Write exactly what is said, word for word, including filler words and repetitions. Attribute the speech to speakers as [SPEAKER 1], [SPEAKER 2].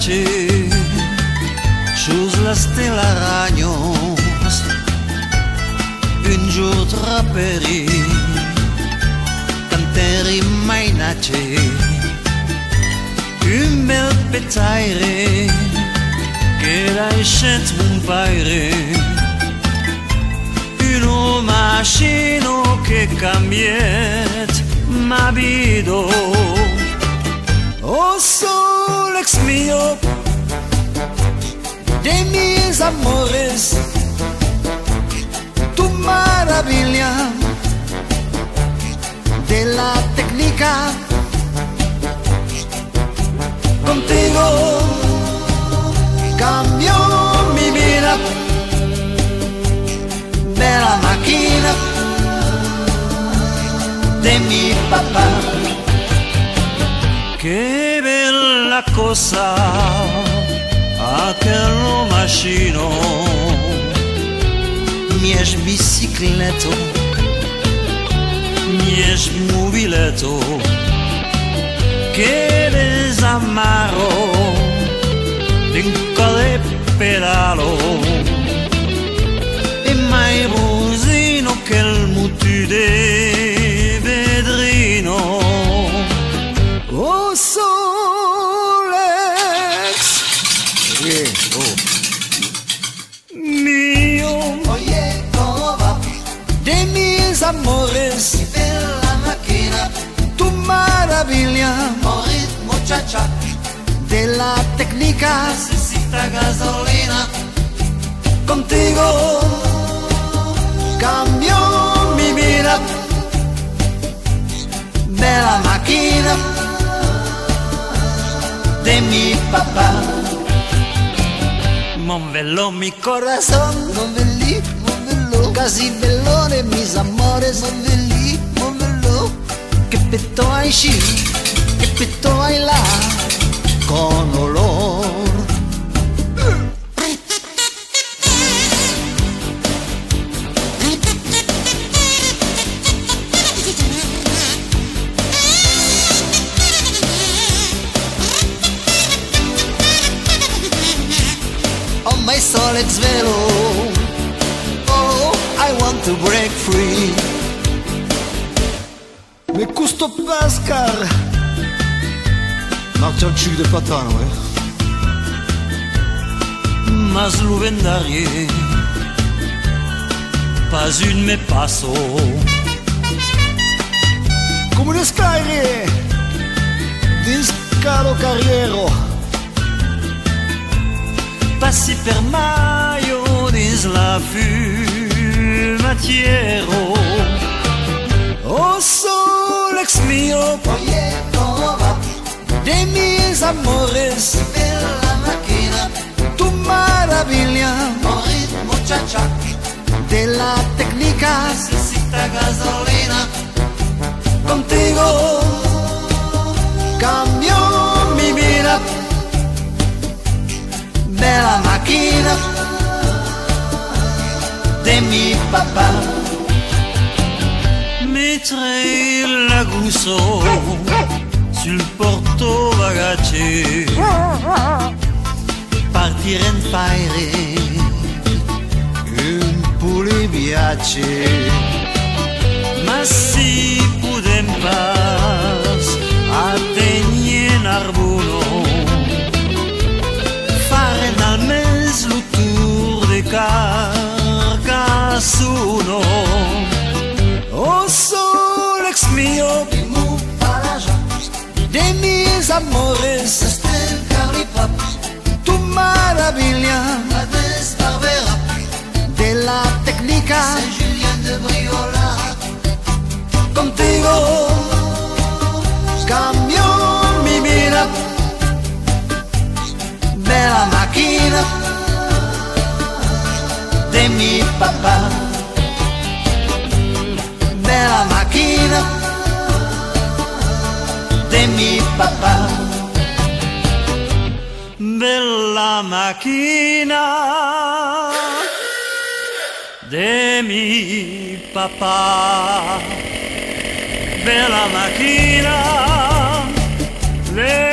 [SPEAKER 1] bagache, sus las telaraños, un jour traperi, canteri mainace, un bel petaire, che l'hai scelto un paire, una macchina che cambiet ma vido. Oh sol ex mio, de mis amores, tu maravilla de la técnica, contigo cambio mi vida, de la máquina de mi papá. Che bella cosa aquello macchino, mieć bicicleto, mieć mobileto, che desamaro d'incole pedalo, e mai rosino che il mutu de vedrino. Oh solex, yeah, oh. Mio, oye, ¿cómo va? De mis amores, de la máquina, tu maravilla, morir muchacha, de la técnica, necesita gasolina, contigo cambio mi vida, de la máquina de mi papá. Mon velo mi corazón, mon veli, mon velo, casi velone mis amores, mon veli, mon velo, que peto hay shi, que peto hay la, con olor. My solid velo, oh, I want to break free.
[SPEAKER 2] Mais custo Pascal, Martin Ciuc de Patano, eh?
[SPEAKER 1] Mas luvendarie, pas une me passo.
[SPEAKER 2] Come le scaglie, discalo carriero.
[SPEAKER 1] Passi per maio d'isla fumatiero.
[SPEAKER 2] Oh sol ex mio,
[SPEAKER 1] oye, ¿cómo va?
[SPEAKER 2] de mis amores,
[SPEAKER 1] de la máquina,
[SPEAKER 2] tu maravilla,
[SPEAKER 1] morir muchacha,
[SPEAKER 2] de la técnica,
[SPEAKER 1] necesita gasolina,
[SPEAKER 2] contigo cambio mi vida, de la máquina
[SPEAKER 1] de mi papá. Mettere la gusso sul porto bagace, partire in fire,
[SPEAKER 2] un puli viace,
[SPEAKER 1] ma si pudem pas a tenir narbuno, fare nel mes lo tour de Carcassuno.
[SPEAKER 2] Oh sol ex mio, de mis amores, tu maravilla, de la técnica, contigo cambio mi vida, de la máquina
[SPEAKER 1] de mi papá,
[SPEAKER 2] de la máquina
[SPEAKER 1] de mi papá, bella macchina de mi papá, bella macchina de